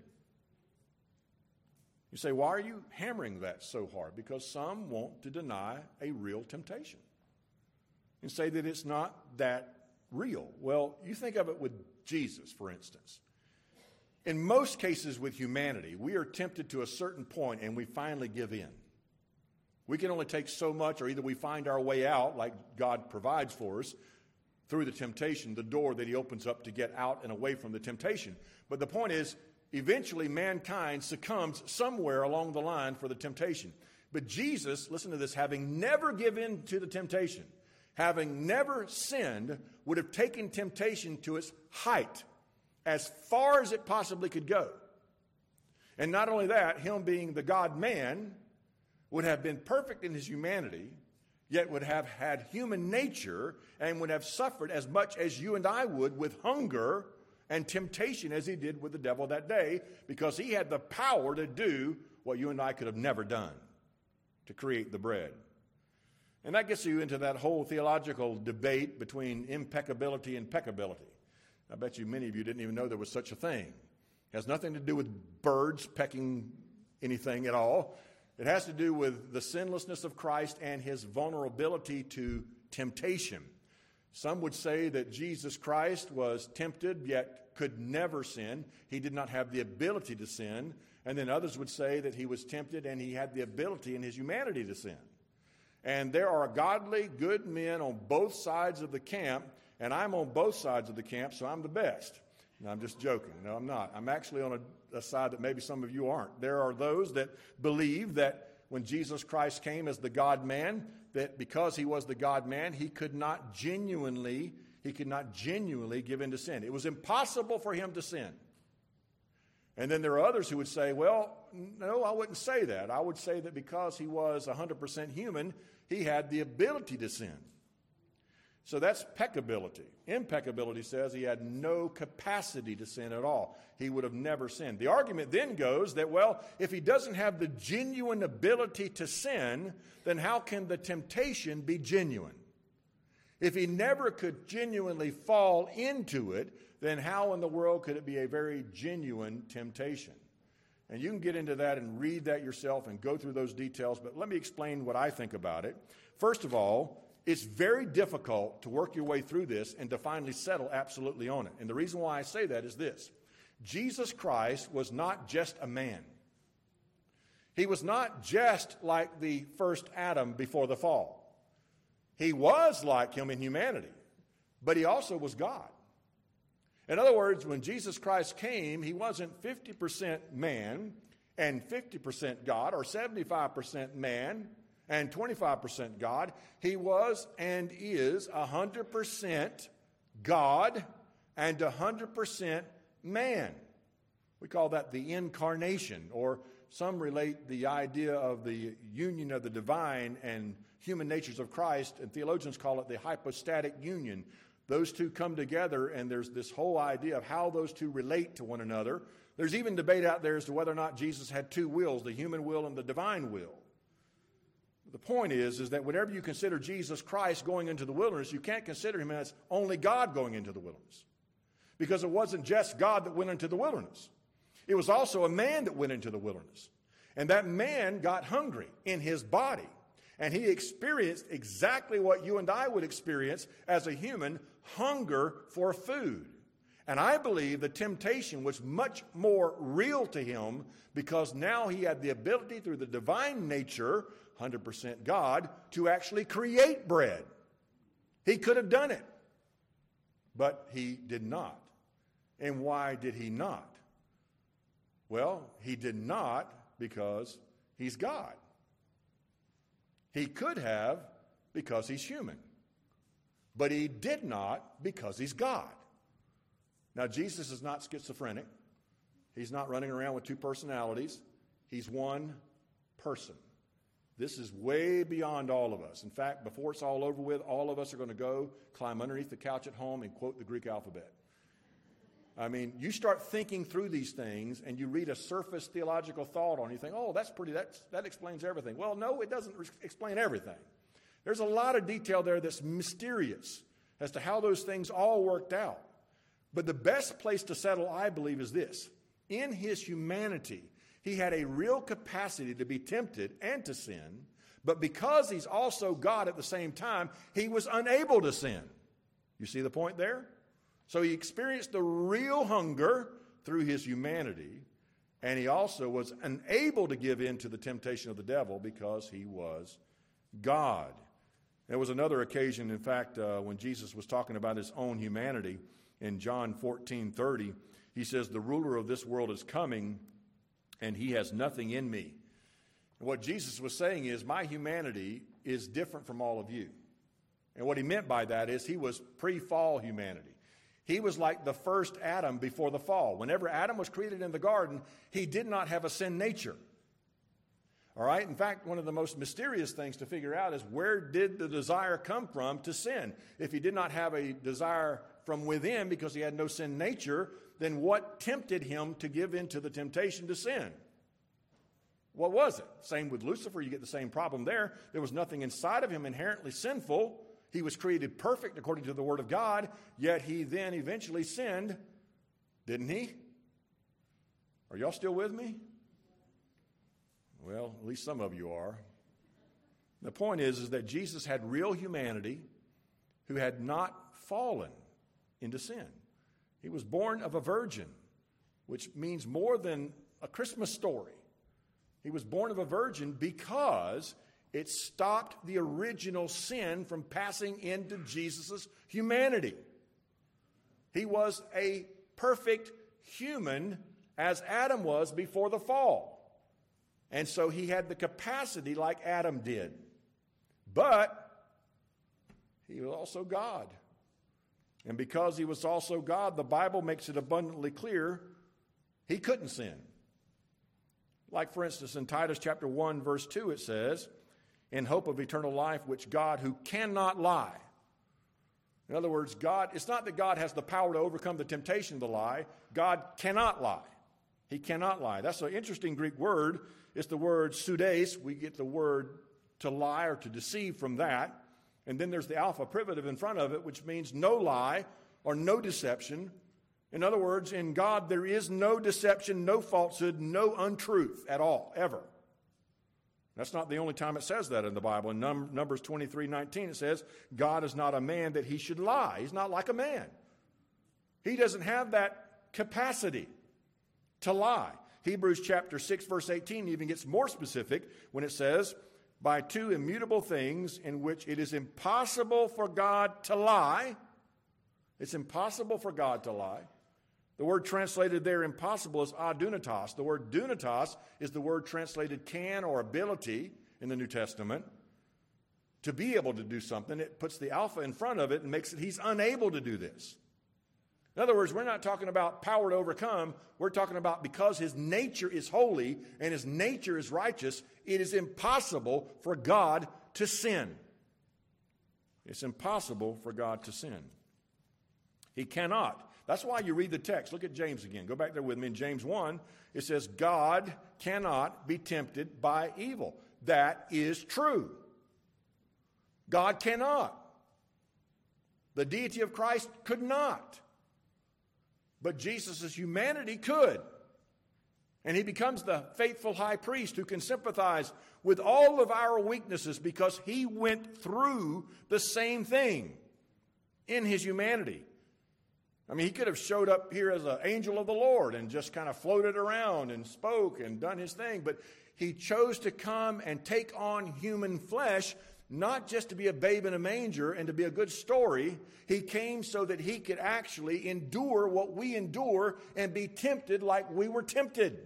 You say, why are you hammering that so hard? Because some want to deny a real temptation and say that it's not that real. Well, you think of it with Jesus, for instance. In most cases with humanity, we are tempted to a certain point and we finally give in. We can only take so much, or either we find our way out, like God provides for us, through the temptation, the door that he opens up to get out and away from the temptation. But the point is, eventually mankind succumbs somewhere along the line for the temptation. But Jesus, listen to this, having never given in to the temptation, having never sinned, would have taken temptation to its height, as far as it possibly could go. And not only that, him being the God-man, would have been perfect in his humanity, yet would have had human nature and would have suffered as much as you and I would with hunger and temptation as he did with the devil that day, because he had the power to do what you and I could have never done, to create the bread. And that gets you into that whole theological debate between impeccability and peccability. I bet you many of you didn't even know there was such a thing. It has nothing to do with birds pecking anything at all. It has to do with the sinlessness of Christ and his vulnerability to temptation. Some would say that Jesus Christ was tempted yet could never sin. He did not have the ability to sin. And then others would say that he was tempted and he had the ability in his humanity to sin. And there are godly, good men on both sides of the camp, and I'm on both sides of the camp, so I'm the best. No, I'm just joking. No, I'm not. I'm actually on a, a side that maybe some of you aren't. There are those that believe that when Jesus Christ came as the God-man, that because he was the God-man, he could not genuinely, he could not genuinely give in to sin. It was impossible for him to sin. And then there are others who would say, well, no, I wouldn't say that. I would say that because he was one hundred percent human, he had the ability to sin. So that's peccability. Impeccability says he had no capacity to sin at all. He would have never sinned. The argument then goes that, well, if he doesn't have the genuine ability to sin, then how can the temptation be genuine? If he never could genuinely fall into it, then how in the world could it be a very genuine temptation? And you can get into that and read that yourself and go through those details, but let me explain what I think about it. First of all, it's very difficult to work your way through this and to finally settle absolutely on it. And the reason why I say that is this. Jesus Christ was not just a man. He was not just like the first Adam before the fall. He was like him in humanity, but he also was God. In other words, when Jesus Christ came, he wasn't fifty percent man and fifty percent God, or seventy-five percent man and twenty-five percent God. He was and is one hundred percent God and one hundred percent man. We call that the incarnation, or some relate the idea of the union of the divine and human natures of Christ, and theologians call it the hypostatic union. Those two come together, and there's this whole idea of how those two relate to one another. There's even debate out there as to whether or not Jesus had two wills, the human will and the divine will. The point is, is that whenever you consider Jesus Christ going into the wilderness, you can't consider him as only God going into the wilderness. Because it wasn't just God that went into the wilderness. It was also a man that went into the wilderness. And that man got hungry in his body. And he experienced exactly what you and I would experience as a human, hunger for food. And I believe the temptation was much more real to him because now he had the ability through the divine nature, one hundred percent God, to actually create bread. He could have done it, but he did not. And why did he not? Well, he did not because he's God. He could have because he's human. But he did not because he's God. Now, Jesus is not schizophrenic. He's not running around with two personalities. He's one person. This is way beyond all of us. In fact, before it's all over with, all of us are going to go climb underneath the couch at home and quote the Greek alphabet. I mean, you start thinking through these things and you read a surface theological thought on it, you think, oh, that's pretty, that's, that explains everything. Well, no, it doesn't re- explain everything. There's a lot of detail there that's mysterious as to how those things all worked out. But the best place to settle, I believe, is this. In his humanity, he had a real capacity to be tempted and to sin, but because he's also God at the same time, he was unable to sin. You see the point there? So he experienced the real hunger through his humanity, and he also was unable to give in to the temptation of the devil because he was God. There was another occasion, in fact, uh, when Jesus was talking about his own humanity in John fourteen thirty. He says, the ruler of this world is coming, and he has nothing in me. And what Jesus was saying is, my humanity is different from all of you. And what he meant by that is he was pre-fall humanity. He was like the first Adam before the fall. Whenever Adam was created in the garden, he did not have a sin nature. All right? In fact, one of the most mysterious things to figure out is where did the desire come from to sin? If he did not have a desire from within because he had no sin nature, then what tempted him to give in to the temptation to sin? What was it? Same with Lucifer. You get the same problem there. There was nothing inside of him inherently sinful. He was created perfect according to the Word of God, yet he then eventually sinned, didn't he? Are y'all still with me? Well, at least some of you are. The point is, is that Jesus had real humanity who had not fallen into sin. He was born of a virgin, which means more than a Christmas story. He was born of a virgin because it stopped the original sin from passing into Jesus' humanity. He was a perfect human as Adam was before the fall. And so he had the capacity like Adam did. But he was also God. And because he was also God, the Bible makes it abundantly clear he couldn't sin. Like, for instance, in Titus chapter one, verse two, it says, in hope of eternal life, which God, who cannot lie. In other words, God, it's not that God has the power to overcome the temptation to lie. God cannot lie. He cannot lie. That's an interesting Greek word. It's the word pseudes. We get the word to lie or to deceive from that. And then there's the alpha privative in front of it, which means no lie or no deception. In other words, in God, there is no deception, no falsehood, no untruth at all, ever. That's not the only time it says that in the Bible. In Num- Numbers twenty-three nineteen, it says, God is not a man that he should lie. He's not like a man. He doesn't have that capacity to lie. Hebrews chapter six, verse eighteen even gets more specific when it says, by two immutable things in which it is impossible for God to lie. It's impossible for God to lie. The word translated there, impossible, is adunatos. The word dunatos is the word translated can or ability in the New Testament. To be able to do something, it puts the alpha in front of it and makes it he's unable to do this. In other words, we're not talking about power to overcome. We're talking about because his nature is holy and his nature is righteous, it is impossible for God to sin. It's impossible for God to sin. He cannot. That's why you read the text. Look at James again. Go back there with me. In James one, it says, God cannot be tempted by evil. That is true. God cannot. The deity of Christ could not. But Jesus' humanity could. And he becomes the faithful high priest who can sympathize with all of our weaknesses because he went through the same thing in his humanity. I mean, he could have showed up here as an angel of the Lord and just kind of floated around and spoke and done his thing. But he chose to come and take on human flesh, not just to be a babe in a manger and to be a good story. He came so that he could actually endure what we endure and be tempted like we were tempted.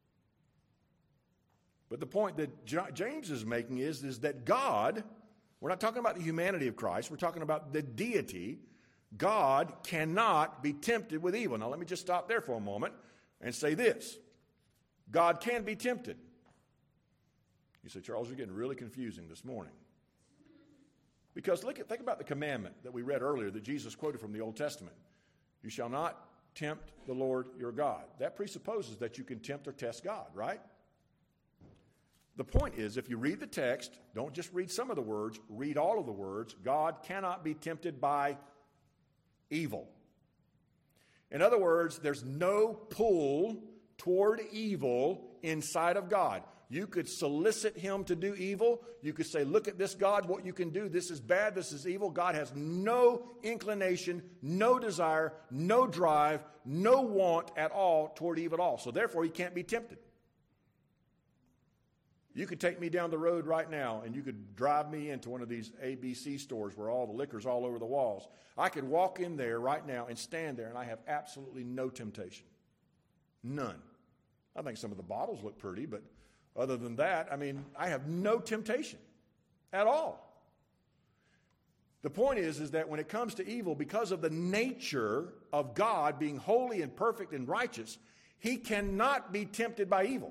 But the point that James is making is, is that God, we're not talking about the humanity of Christ, we're talking about the deity. God cannot be tempted with evil. Now let me just stop there for a moment and say this. God can be tempted. You say, Charles, you're getting really confusing this morning. Because look at, think about the commandment that we read earlier that Jesus quoted from the Old Testament. You shall not tempt the Lord your God. That presupposes that you can tempt or test God, right? The point is, if you read the text, don't just read some of the words, read all of the words. God cannot be tempted by evil. In other words, there's no pull toward evil inside of God. You could solicit him to do evil. You could say, look at this, God, what you can do. This is bad. This is evil. God has no inclination, no desire, no drive, no want at all toward evil at all. So therefore, he can't be tempted. You could take me down the road right now and you could drive me into one of these A B C stores where all the liquor's all over the walls. I could walk in there right now and stand there and I have absolutely no temptation. None. I think some of the bottles look pretty, but other than that, I mean, I have no temptation at all. The point is, is that when it comes to evil, because of the nature of God being holy and perfect and righteous, he cannot be tempted by evil.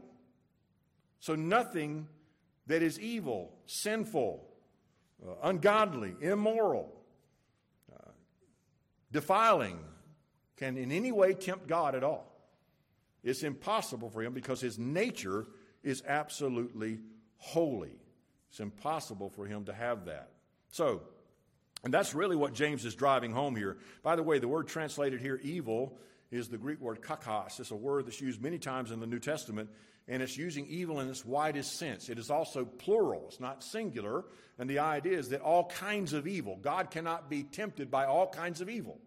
So nothing that is evil, sinful, uh, ungodly, immoral, uh, defiling can in any way tempt God at all. It's impossible for him because his nature is absolutely holy. It's impossible for him to have that. So, and that's really what James is driving home here. By the way, the word translated here, evil, is the Greek word kakos. It's a word that's used many times in the New Testament, and it's using evil in its widest sense. It is also plural. It's not singular, and the idea is that all kinds of evil. God cannot be tempted by all kinds of evil.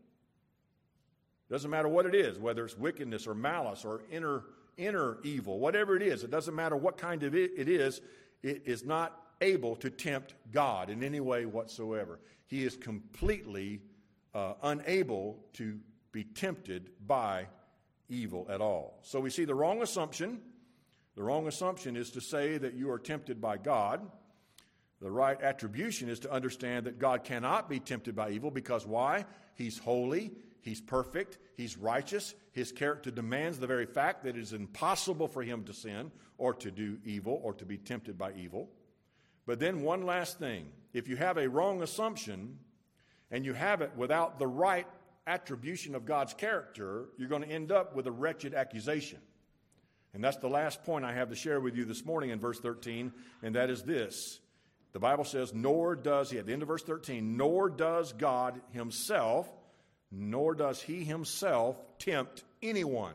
Doesn't matter what it is, whether it's wickedness or malice or inner inner evil, whatever it is. It doesn't matter what kind of it, it is. It is not able to tempt God in any way whatsoever. He is completely uh, unable to be tempted by evil at all. So we see the wrong assumption. The wrong assumption is to say that you are tempted by God. The right attribution is to understand that God cannot be tempted by evil because why? He's holy, he's perfect, he's righteous. His character demands the very fact that it is impossible for him to sin or to do evil or to be tempted by evil. But then one last thing. If you have a wrong assumption and you have it without the right attribution of God's character, you're going to end up with a wretched accusation. And that's the last point I have to share with you this morning in verse thirteen, and that is this. The Bible says, nor does he, at the end of verse thirteen, nor does God himself, nor does he himself tempt anyone.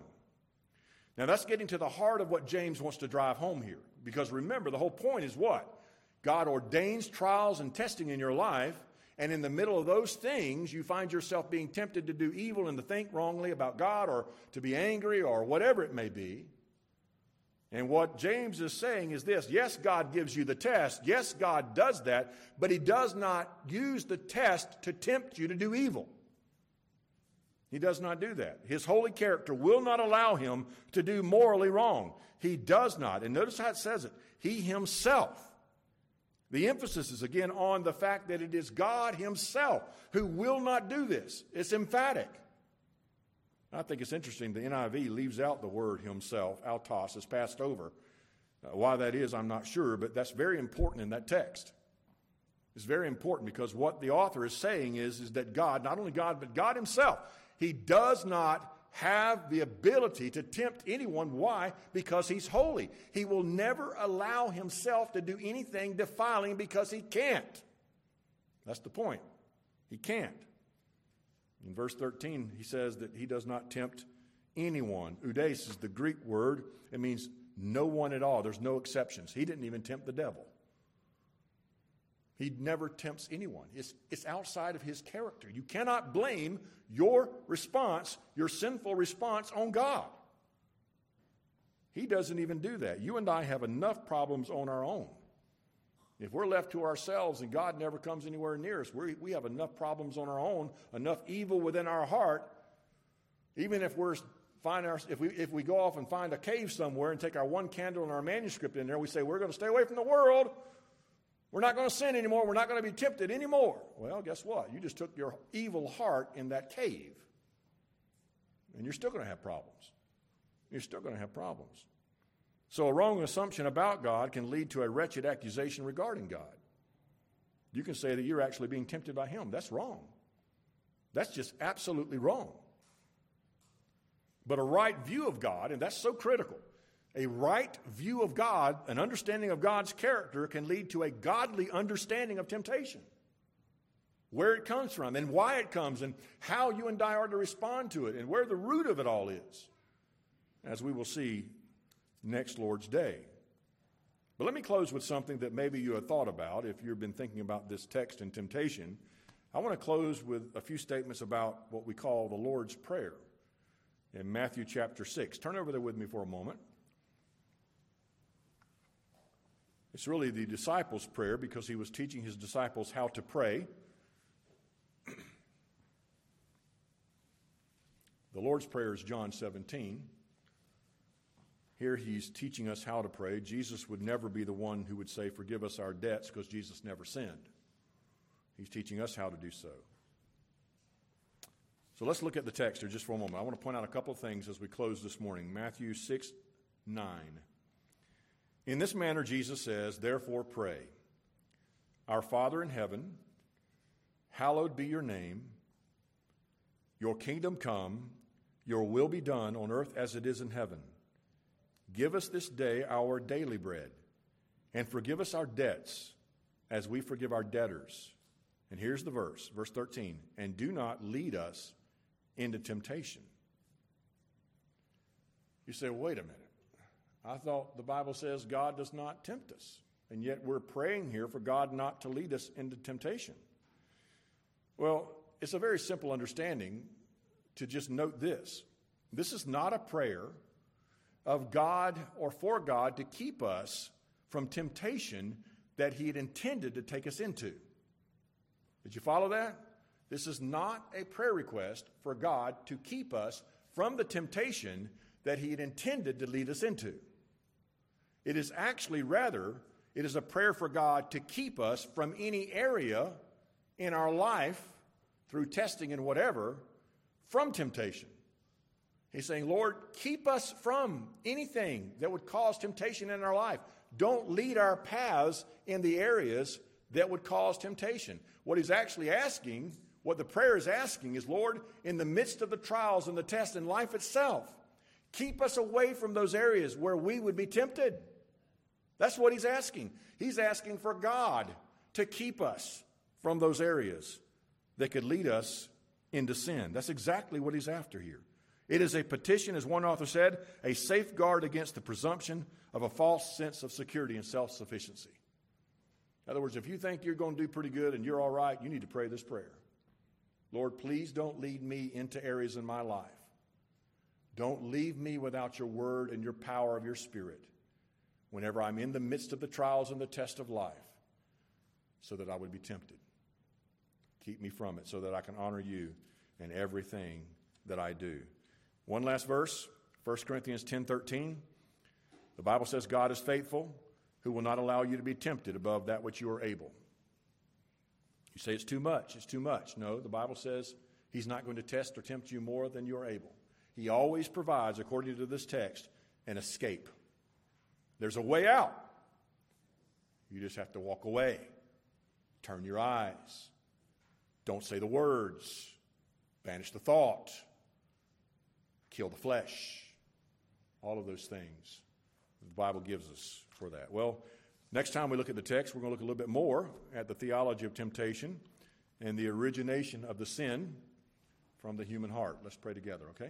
Now that's getting to the heart of what James wants to drive home here. Because remember, the whole point is what? God ordains trials and testing in your life, and in the middle of those things, you find yourself being tempted to do evil and to think wrongly about God or to be angry or whatever it may be. And what James is saying is this: yes, God gives you the test. Yes, God does that, but he does not use the test to tempt you to do evil. He does not do that. His holy character will not allow him to do morally wrong. He does not. And notice how it says it. He himself. The emphasis is again on the fact that it is God himself who will not do this. It's emphatic. I think it's interesting the N I V leaves out the word himself. Autos is passed over. Uh, why that is, I'm not sure, but that's very important in that text. It's very important because what the author is saying is, is that God, not only God, but God himself, he does not have the ability to tempt anyone. Why? Because he's holy. He will never allow himself to do anything defiling because he can't. That's the point. He can't. In verse thirteen, he says that he does not tempt anyone. Oudes is the Greek word. It means no one at all. There's no exceptions. He didn't even tempt the devil. He never tempts anyone. It's, it's outside of his character. You cannot blame your response, your sinful response, on God. He doesn't even do that. You and I have enough problems on our own. If we're left to ourselves and God never comes anywhere near us, we we have enough problems on our own, enough evil within our heart. Even if we're find our, if we if we go off and find a cave somewhere and take our one candle and our manuscript in there, we say we're going to stay away from the world. We're not going to sin anymore. We're not going to be tempted anymore. Well, guess what? You just took your evil heart in that cave. And you're still going to have problems. You're still going to have problems. So a wrong assumption about God can lead to a wretched accusation regarding God. You can say that you're actually being tempted by him. That's wrong. That's just absolutely wrong. But a right view of God, and that's so critical, a right view of God, an understanding of God's character, can lead to a godly understanding of temptation. Where it comes from and why it comes and how you and I are to respond to it and where the root of it all is, as we will see next Lord's Day. But let me close with something that maybe you have thought about if you've been thinking about this text and temptation. I want to close with a few statements about what we call the Lord's Prayer in Matthew chapter six. Turn over there with me for a moment. It's really the disciples' prayer because he was teaching his disciples how to pray. The Lord's Prayer is John seventeen. Here he's teaching us how to pray. Jesus would never be the one who would say, forgive us our debts, because Jesus never sinned. He's teaching us how to do so. So let's look at the text here just for a moment. I want to point out a couple of things as we close this morning. Matthew six nine. In this manner, Jesus says, therefore pray, our Father in heaven, hallowed be your name, your kingdom come, your will be done on earth as it is in heaven. Give us this day our daily bread, and forgive us our debts as we forgive our debtors. And here's the verse, verse thirteen, and do not lead us into temptation. You say, wait a minute. I thought the Bible says God does not tempt us, and yet we're praying here for God not to lead us into temptation. Well, it's a very simple understanding to just note this. This is not a prayer of God or for God to keep us from temptation that he had intended to take us into. Did you follow that? This is not a prayer request for God to keep us from the temptation that he had intended to lead us into. It is actually rather, it is a prayer for God to keep us from any area in our life, through testing and whatever, from temptation. He's saying, Lord, keep us from anything that would cause temptation in our life. Don't lead our paths in the areas that would cause temptation. What he's actually asking, what the prayer is asking is, Lord, in the midst of the trials and the tests in life itself, keep us away from those areas where we would be tempted. That's what he's asking. He's asking for God to keep us from those areas that could lead us into sin. That's exactly what he's after here. It is a petition, as one author said, a safeguard against the presumption of a false sense of security and self-sufficiency. In other words, if you think you're going to do pretty good and you're all right, you need to pray this prayer. Lord, please don't lead me into areas in my life. Don't leave me without your word and your power of your Spirit. whenever I'm in the midst of the trials and the test of life, so that I would be tempted. Keep me from it so that I can honor you in everything that I do. One last verse, First Corinthians ten thirteen. The Bible says God is faithful, who will not allow you to be tempted above that which you are able. You say it's too much, it's too much. No, the Bible says he's not going to test or tempt you more than you're able. He always provides, according to this text, an escape. There's a way out. You just have to walk away. Turn your eyes. Don't say the words. Banish the thought. Kill the flesh. All of those things the Bible gives us for that. Well, next time we look at the text, we're going to look a little bit more at the theology of temptation and the origination of the sin from the human heart. Let's pray together, okay?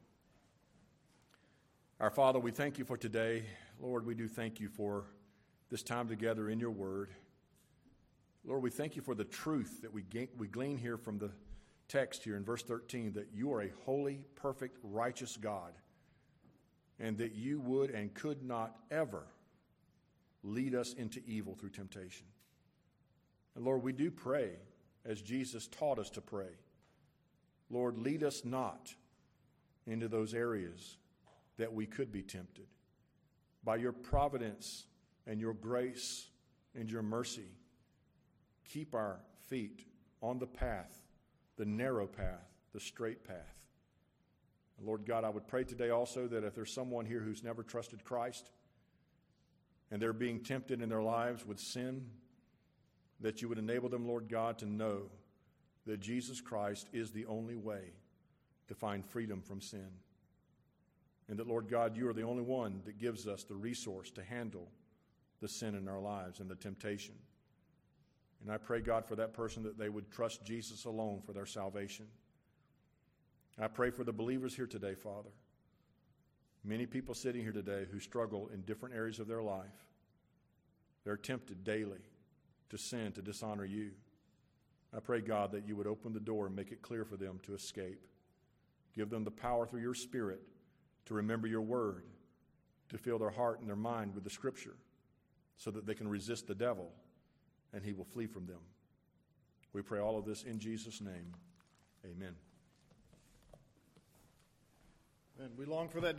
Our Father, we thank you for today. Lord, we do thank you for this time together in your word. Lord, we thank you for the truth that we gain, we glean here from the text here in verse thirteen, that you are a holy, perfect, righteous God, and that you would and could not ever lead us into evil through temptation. And Lord, we do pray as Jesus taught us to pray. Lord, lead us not into those areas that we could be tempted. By your providence and your grace and your mercy, keep our feet on the path, the narrow path, the straight path. And Lord God, I would pray today also that if there's someone here who's never trusted Christ and they're being tempted in their lives with sin, that you would enable them, Lord God, to know that Jesus Christ is the only way to find freedom from sin. And that, Lord God, you are the only one that gives us the resource to handle the sin in our lives and the temptation. And I pray, God, for that person that they would trust Jesus alone for their salvation. I pray for the believers here today, Father. Many people sitting here today who struggle in different areas of their life. They're tempted daily to sin, to dishonor you. I pray, God, that you would open the door and make it clear for them to escape. Give them the power through your Spirit to remember your word, to fill their heart and their mind with the Scripture so that they can resist the devil and he will flee from them. We pray all of this in Jesus' name. Amen. And we long for that